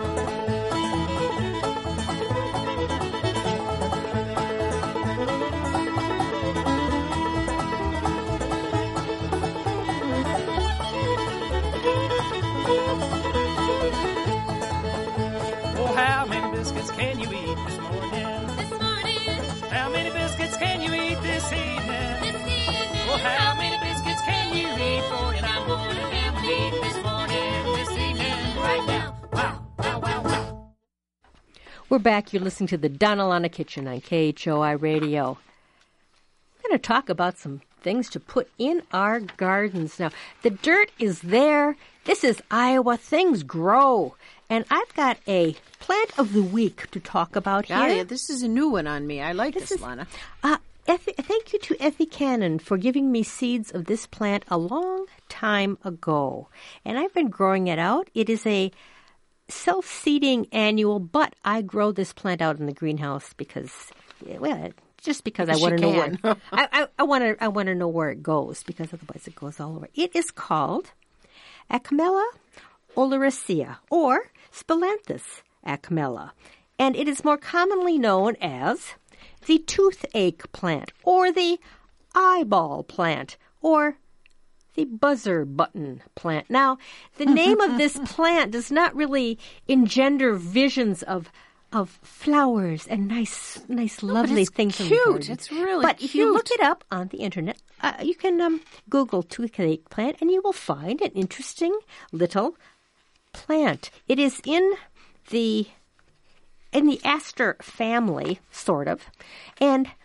Oh, how many biscuits can you eat this morning? this morning, How many biscuits can you eat this evening? this evening, Oh, how many biscuits can you eat? forty-nine more to ham and meat this morning, this evening, right now. Wow, wow, wow, wow. We're back. You're listening to the Donna Lana Kitchen on K H O I Radio. We're going to talk about some things to put in our gardens. Now, the dirt is there. This is Iowa. Things grow. And I've got a plant of the week to talk about here. Ah, yeah, this is a new one on me. I like this, is- Lana. Uh, Effie, thank you to Effie Cannon for giving me seeds of this plant a long time ago. And I've been growing it out. It is a self-seeding annual, but I grow this plant out in the greenhouse because, well, just because, Because I want to you know where can. I, I, I want to I want to know where it goes, because otherwise it goes all over. It is called Acmella oleracea, or Spilanthes acmella, and it is more commonly known as the toothache plant, or the eyeball plant, or the buzzer button plant. Now, the name of this plant does not really engender visions of of flowers and nice, nice, lovely it's things. in the cute. garden. It's really But if you cute. look it up on the internet, uh, you can um, Google toothache plant, and you will find an interesting little plant. It is in the in the aster family, sort of, and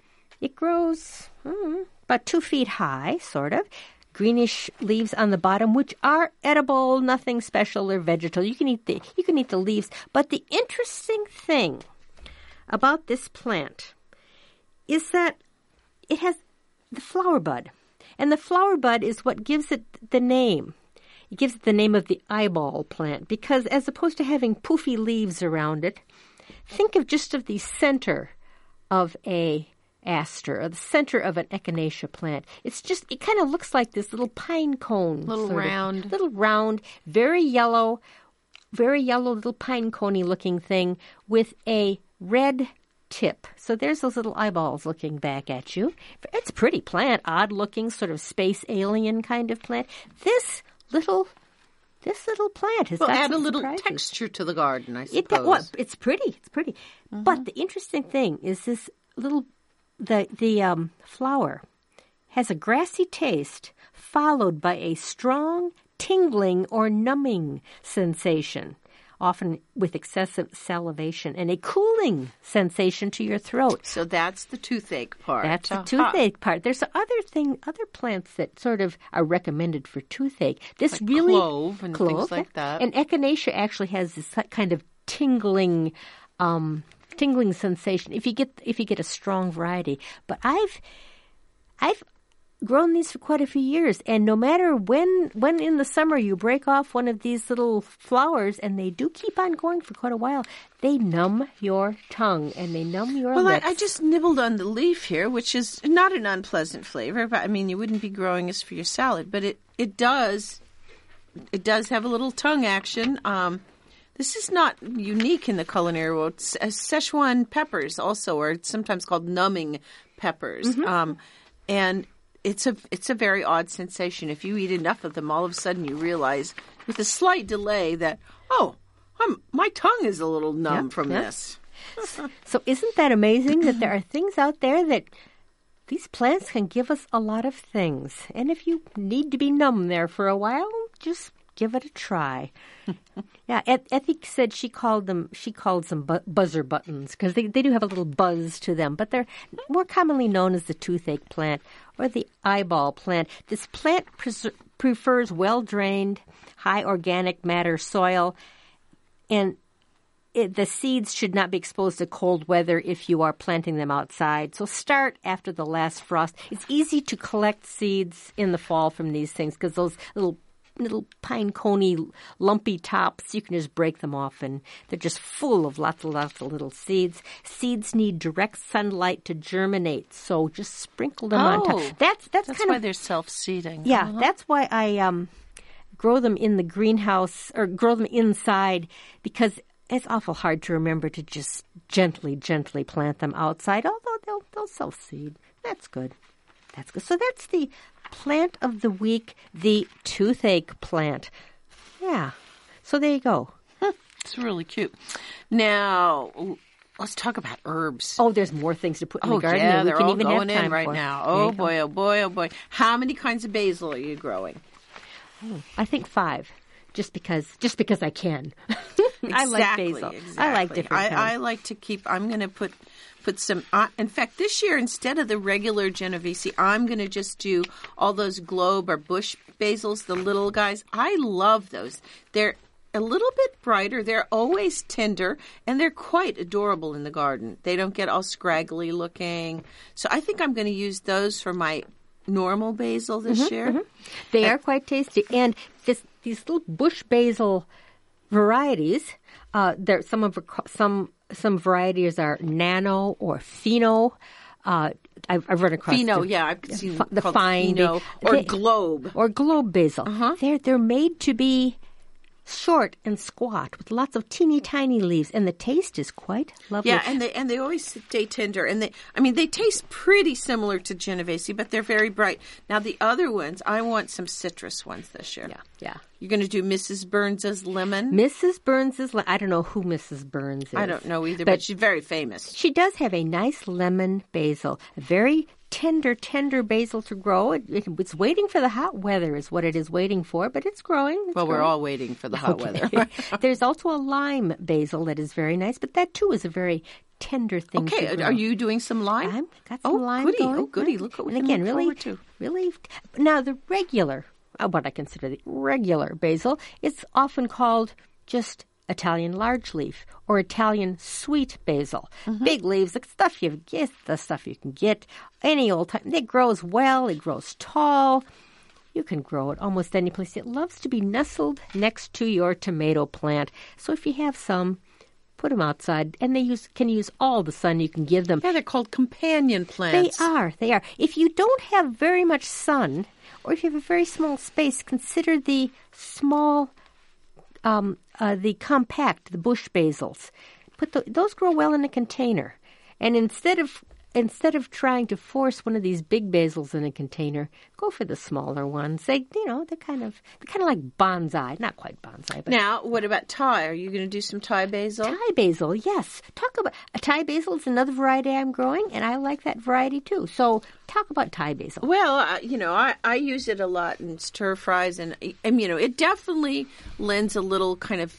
It grows mm, about two feet high, sort of. Greenish leaves on the bottom, which are edible, nothing special or vegetal. You can eat the you can eat the leaves. But the interesting thing about this plant is that it has the flower bud. And the flower bud is what gives it the name. It gives it the name of the eyeball plant because as opposed to having poofy leaves around it, think of just of the center of a aster or the center of an echinacea plant. It's just, it kind of looks like this little pine cone. Little sort of. round. Little round, very yellow, very yellow little pine coney looking thing with a red tip. So there's those little eyeballs looking back at you. It's a pretty plant, odd looking, sort of space alien kind of plant. This little This little plant has Well, got add a some little surprises. texture to the garden, I It, suppose. well, it's pretty. It's pretty. But the interesting thing is this little the the um, flower has a grassy taste followed by a strong tingling or numbing sensation, often with excessive salivation, and a cooling sensation to your throat. So that's the toothache part. That's the Aha. toothache part. There's other thing, other plants that sort of are recommended for toothache. This Like really clove and things clove, like yeah. that. And echinacea actually has this kind of tingling, um, tingling sensation if you get if you get a strong variety. But I've I've grown these for quite a few years, and no matter when when in the summer you break off one of these little flowers, and they do keep on going for quite a while, they numb your tongue and they numb your Well, I, lips. I just nibbled on the leaf here, which is not an unpleasant flavor. But I mean, you wouldn't be growing this for your salad, but it it does it does have a little tongue action. Um, this is not unique in the culinary world. S- uh, Szechuan peppers also are sometimes called numbing peppers, Mm-hmm. um, and it's a it's a very odd sensation. If you eat enough of them, all of a sudden you realize, with a slight delay, that oh, I'm, my tongue is a little numb Yep, from yep. this. So isn't that amazing that there are things out there that these plants can give us a lot of things. And if you need to be numb there for a while, just give it a try. Yeah, Eth- Ethic said she called them, she calls them bu- buzzer buttons because they, they do have a little buzz to them, but they're more commonly known as the toothache plant or the eyeball plant. This plant pres- prefers well-drained, high organic matter soil, and it, the seeds should not be exposed to cold weather if you are planting them outside. So start after the last frost. It's easy to collect seeds in the fall from these things because those little little pine coney lumpy tops, you can just break them off and they're just full of lots and lots of little seeds. Seeds need direct sunlight to germinate, so just sprinkle them on Oh, top. That's that's, That's kind why of they're self-seeding. yeah, Uh-huh. that's why I um, grow them in the greenhouse or grow them inside because it's awful hard to remember to just gently, gently plant them outside, although they'll, they'll self-seed. That's good. That's good. So that's the plant of the week, the toothache plant. Yeah. So there you go. It's really cute. Now, let's talk about herbs. Oh, there's more things to put in Oh, the garden yeah, than we they're can all even going have time in right for. now. There Oh, you go. boy, oh, boy, oh, boy. How many kinds of basil are you growing? I think five. Just because, just because I can. I like Exactly, basil. Exactly. I like different I, kinds. I like to keep, I'm going to put put some, uh, in fact, this year, instead of the regular Genovese, I'm going to just do all those globe or bush basils, the little guys. I love those. They're a little bit brighter. They're always tender, and they're quite adorable in the garden. They don't get all scraggly looking. So I think I'm going to use those for my normal basil this year. They are quite tasty, and this, these little bush basil varieties. Uh, there, some of some some varieties are nano or pheno. Uh, I've, I've run across Pheno, the, yeah, I've seen the called fine pheno they- or they- globe. or globe basil. Uh-huh. They're they're made to be short and squat with lots of teeny tiny leaves, and the taste is quite lovely. Yeah, and they and they always stay tender, and they I mean they taste pretty similar to Genovese, but they're very bright. Now the other ones, I want some citrus ones this year. yeah, yeah. You're going to do Missus Burns's lemon. Missus Burns is. I don't know who Missus Burns is. I don't know either, but, but she's very famous. she does have a nice lemon basil, a very tender, tender basil to grow. It, it, it's waiting for the hot weather is what it is waiting for, but it's growing. It's Well, we're growing. all waiting for the hot Okay. weather. There's also a lime basil that is very nice, but that too is a very tender thing to Okay, grow. are you doing some lime? I've got some oh, lime goody. going. Oh, goody. right? Look what we and can again, look really, forward to. really. Now, the regular, uh, what I consider the regular basil, it's often called just Italian large leaf or Italian sweet basil. Mm-hmm. Big leaves, the stuff you get, the stuff you can get any old time. It grows well. It grows tall. You can grow it almost any place. It loves to be nestled next to your tomato plant. So if you have some, put them outside, and they use can use all the sun you can give them. Yeah, they're called companion They plants. are. They are. If you don't have very much sun, or if you have a very small space, consider the small, um, uh, the compact, the bush basils. Put the, those grow well in a container, and instead of instead of trying to force one of these big basils in a container, go for the smaller ones. They, you know, they're kind of they're kind of like bonsai, not quite bonsai, but Now, what about Thai? Are you going to do some Thai basil? Thai basil, yes. Talk about a Thai basil is another variety I'm growing, and I like that variety too. So talk about Thai basil. Well, uh, you know, I, I use it a lot in stir fries, and, and you know, it definitely lends a little kind of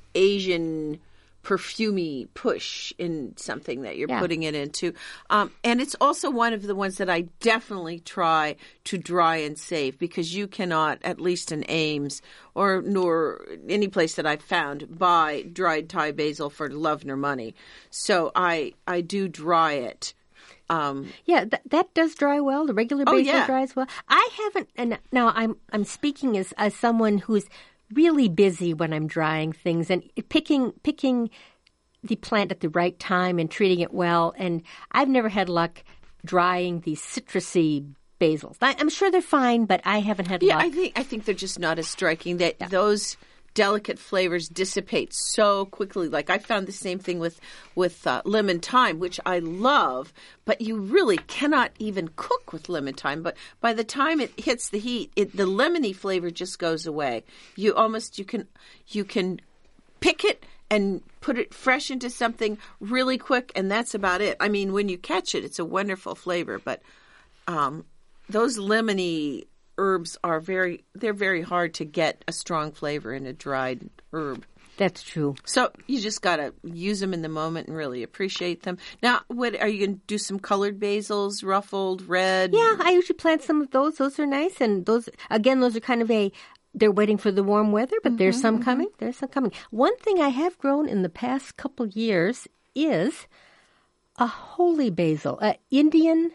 Asian perfumey push in something that you're Yeah. putting it into. Um, and it's also one of the ones that I definitely try to dry and save, because you cannot, at least in Ames or nor any place that I've found, buy dried Thai basil for love nor money. So I I do dry it. Um, Yeah, th- that does dry well. The regular Oh, basil yeah. dries well. I haven't, and now I'm I'm speaking as as someone who's really busy when I'm drying things and picking picking the plant at the right time and treating it well. And I've never had luck drying these citrusy basils. I, I'm sure they're fine, but I haven't had yeah, luck. I think I think they're just not as striking. That those delicate flavors dissipate so quickly. Like I found the same thing with with uh, lemon thyme, which I love, but you really cannot even cook with lemon thyme. But by the time it hits the heat, it, the lemony flavor just goes away. You almost you can you can pick it and put it fresh into something really quick, and that's about it. I mean, when you catch it, it's a wonderful flavor, but um, those lemony herbs are very they're very hard to get a strong flavor in a dried herb. That's true. So you just got to use them in the moment and really appreciate them. Now, what are you going to do? Some colored basils, ruffled, red? Yeah, I usually plant some of those. Those are nice, and those again, those are kind of a. They're waiting for the warm weather, but there's some coming. There's some coming. One thing I have grown in the past couple years is a holy basil, uh, Indian,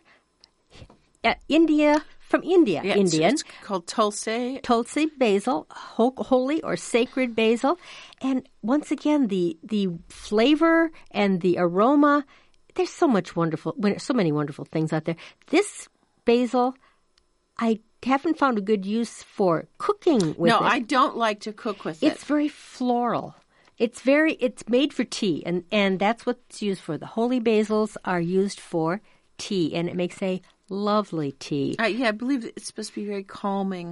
uh, India from India, Yeah, it's- Indian. It's called Tulsi. Tulsi basil, ho- holy or sacred basil, and once again the the flavor and the aroma. There's so much wonderful, so many wonderful things out there. This basil, I haven't found a good use for cooking with No, it. I don't like to cook with It's it. very floral. It's very. It's made for tea, and and that's what it's used for. The holy basils are used for tea, and it makes a lovely tea. Uh, yeah, I believe it's supposed to be very calming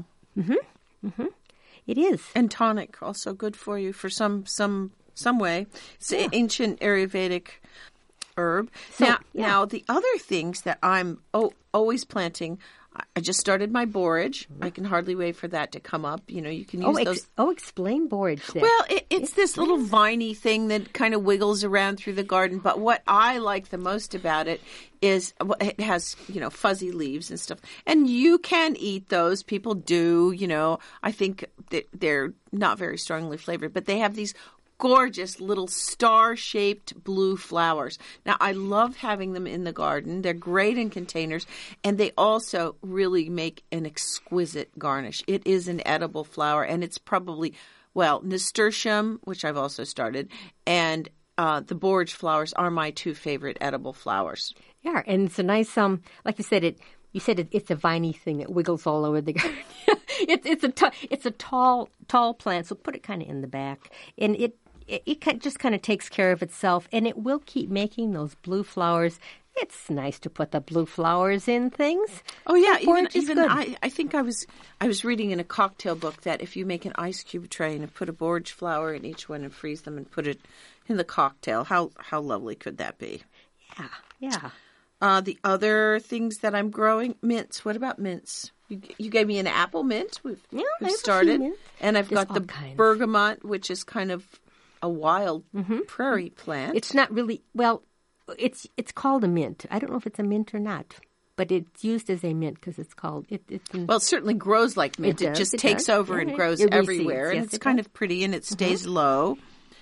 It is. and tonic. Also good for you for some some some way. It's an ancient Ayurvedic herb. So, now, yeah. now the other things that I'm oh, always planting. I- I just started my borage. I can hardly wait for that to come up. You know, you can use Oh, ex- those. oh, explain borage there. Well, it, it's this little viney thing that kind of wiggles around through the garden. But what I like the most about it is well, it has, you know, fuzzy leaves and stuff. And you can eat those. People do, you know. I think that they're not very strongly flavored, but they have these gorgeous little star-shaped blue flowers. Now, I love having them in the garden. They're great in containers, and they also really make an exquisite garnish. It is an edible flower, and it's probably, well, nasturtium, which I've also started, and uh, the borage flowers are my two favorite edible flowers. Yeah, and it's a nice um, like you said it. You said it, it's a viney thing that wiggles all over the garden. it's it's a t- it's a tall tall plant, so put it kind of in the back, and it it, it kind- just kind of takes care of itself, and it will keep making those blue flowers. It's nice to put the blue flowers in things. Oh yeah, The even borage is even good. I, I think I was I was reading in a cocktail book that if you make an ice cube tray and put a borage flower in each one and freeze them and put it in the cocktail, how how lovely could that be? Yeah, yeah. Uh, the other things that I'm growing, mints. What about mints? You, you gave me an apple mint. We've, Yeah, I we've have a few started, mints. and I've There's got the all kinds. bergamot, which is kind of a wild prairie plant. It's not really well. It's it's called a mint. I don't know if it's a mint or not, but it's used as a mint because it's called it. It's in, Well, it certainly grows like mint. It It, does, just it takes does. over and Yeah, grows it recedes. everywhere, and Yes, it's it kind does. of pretty, and it stays low.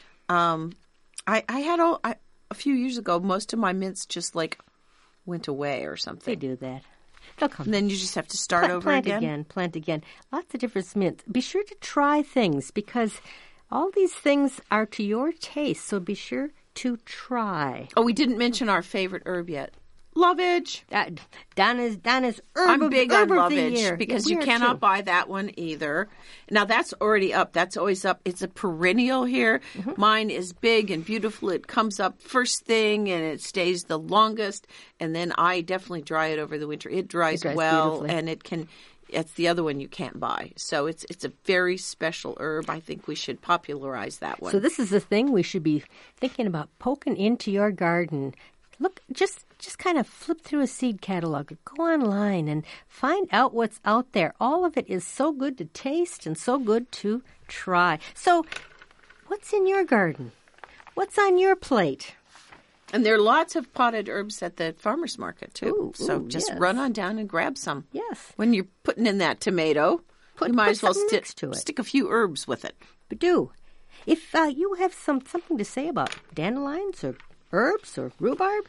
Um, I I had all, I, a few years ago. Most of my mints just like went away or they something, do that. They'll come. and then you just have to start Plant, over plant again. again. Plant again. Lots of different mints. Be sure to try things because all these things are to your taste. So be sure to try. Oh, we didn't mention our favorite herb yet. Lovage. Uh, Donna's Donna's herb I'm of, big herb on of the lovage year. because Yeah, you we are cannot too. buy that one either. Now that's already up. That's always up. It's a perennial here. Mm-hmm. Mine is big and beautiful. It comes up first thing and it stays the longest. And then I definitely dry it over the winter. It dries, It dries well, beautifully. and it can. It's the other one you can't buy. So it's it's a very special herb. I think we should popularize that one. So this is the thing we should be thinking about poking into your garden. Look, just just kind of flip through a seed catalog or go online and find out what's out there. All of it is so good to taste and so good to try. So what's in your garden? What's on your plate? And there are lots of potted herbs at the farmer's market, too. Ooh, so ooh, just yes. run on down and grab some. Yes. When you're putting in that tomato, Put- you might put as well something sti- next to it. stick a few herbs with it. But do. If uh, you have some something to say about dandelions or herbs or rhubarb,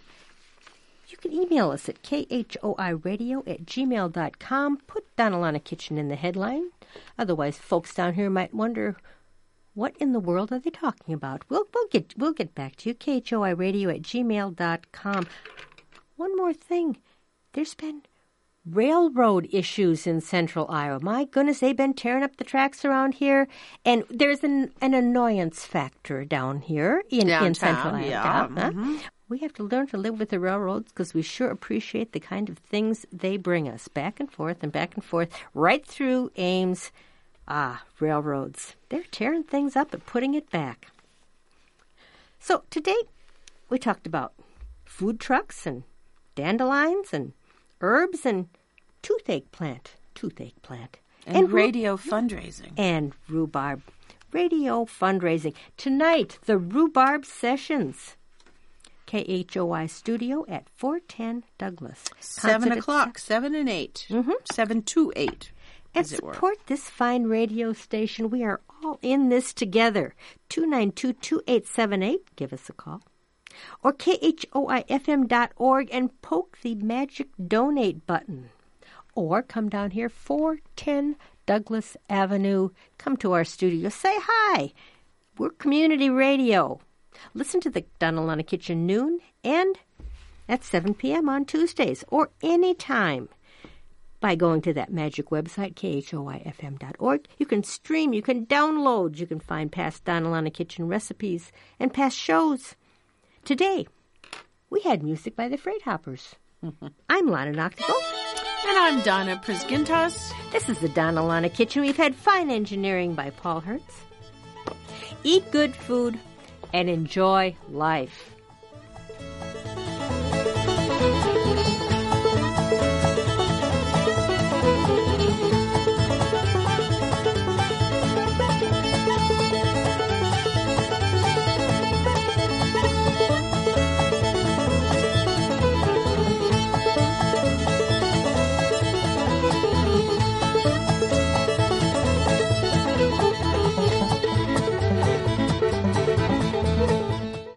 you can email us at khoiradio at gmail dot com. Put Donalana Kitchen in the headline. Otherwise, folks down here might wonder, what in the world are they talking about? We'll, we'll, get, we'll get back to you, khoiradio at gmail dot com. One more thing. There's been railroad issues in central Iowa. My goodness, they've been tearing up the tracks around here. And there's an, an annoyance factor down here in, in central Downtown, Iowa. yeah, Down, huh? We have to learn to live with the railroads because we sure appreciate the kind of things they bring us back and forth and back and forth right through Ames. Ah, railroads. They're tearing things up and putting it back. So today we talked about food trucks and dandelions and herbs and toothache plant. Toothache plant. And, ru- radio fundraising. and rhubarb. Radio fundraising. Tonight, the Rhubarb Sessions. K H O I studio at four ten Douglas. Seven Concert at o'clock, seven and eight. Mhm. Seven to eight, And as it were. support this fine radio station. We are all in this together. two nine two, two eight seven eight. Give us a call. Or K H O I F M dot org and poke the magic donate button. Or come down here, four ten Douglas Avenue. Come to our studio. Say hi. We're community radio. Listen to the Donalana Kitchen noon and at seven p.m. on Tuesdays or any time by going to that magic website, K H O I F M dot org. You can stream, you can download, you can find past Donalana Kitchen recipes and past shows. Today, we had music by the Freight Hoppers. I'm Lana Noctigal. And I'm Donna Prisgintas. This is the Donalana Kitchen. We've had fine engineering by Paul Hertz. Eat good food and enjoy life.